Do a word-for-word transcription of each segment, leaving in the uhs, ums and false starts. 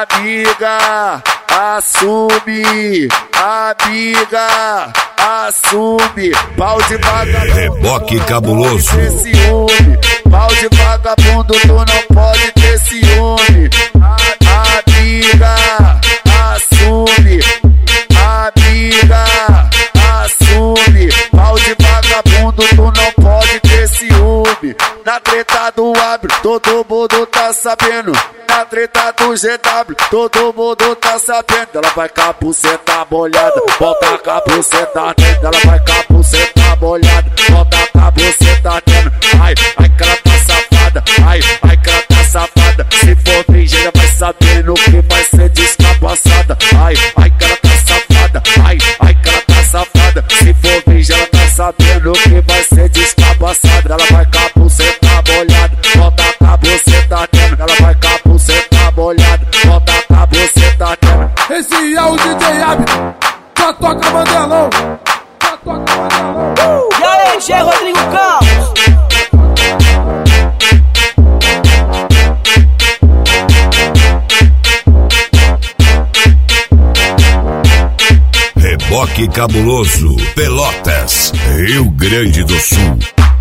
Amiga, assume, amiga, assume. Pau de vagabundo, Reboque cabuloso. Ter ciúme. Pau de vagabundo, tu não pode ter ciúme. Amiga, assume, amiga, assume. Pau de vagabundo, tu não pode ter ciúme. Na treta do abre, todo mundo tá sabendo. Na treta do G W, todo mundo tá sabendo. Ela vai com a buceta molhada, volta com a buceta dentro. Ela vai com a buceta molhada, volta com a buceta dentro. Ai, ai que ela tá safada, ai, ai que ela tá safada. Se for virgem, vai sabendo que vai ser descapaçada. Ai, ai que ela tá safada, ai, ai que ela tá safada. Se for virgem, ela tá sabendo que vai ser descapaçada. Ela vai com a buceta molhada, volta com a buceta dentro. Ela vai com a buceta molhada, volta com a buceta dentro. Esse é o D J Ab, só toca Mandelão, só toca Mandelão. Uh! E aí, G. Rodrigo Campos? Reboque cabuloso, Pelotas, Rio Grande do Sul.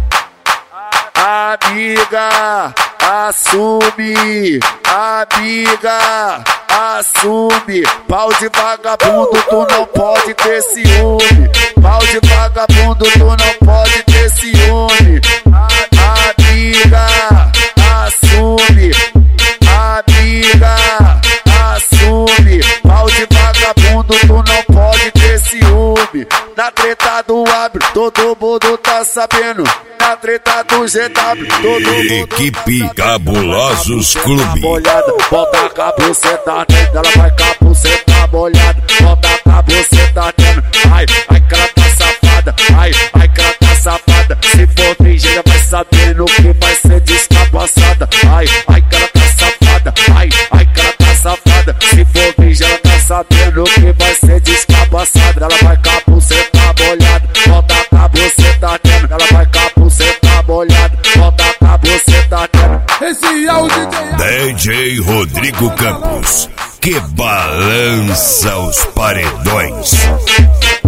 Amiga, assume, amiga, assume. Pau de vagabundo, tu não pode ter ciúme. Pau de vagabundo, tu não pode ter ciúme. Amiga, assume, amiga, assume. Pau de vagabundo, tu não pode ter ciúme. Na treta do abre, todo mundo tá sabendo. Na treta do G W, todo mundo Equipe Cabulosos Clube. Molhada, volta com a buceta dentro. Ela vai com a buceta molhada, volta com a buceta dentro. Ai, ai que ela tá safada, ai, ai que ela tá safada. Se for virgem, vai sabendo que vai ser descapaçada. Ai, ai que ela tá safada, ai, ai que ela tá safada. Se for virgem, ela tá sabendo que vai ser descapaçada. Ela vai com a buceta molhada, volta com a buceta dentro. Ela vai com a buceta molhada, volta com a buceta dentro. Esse é o D J Ab, D J Rodrigo Campos, que balança os paredões.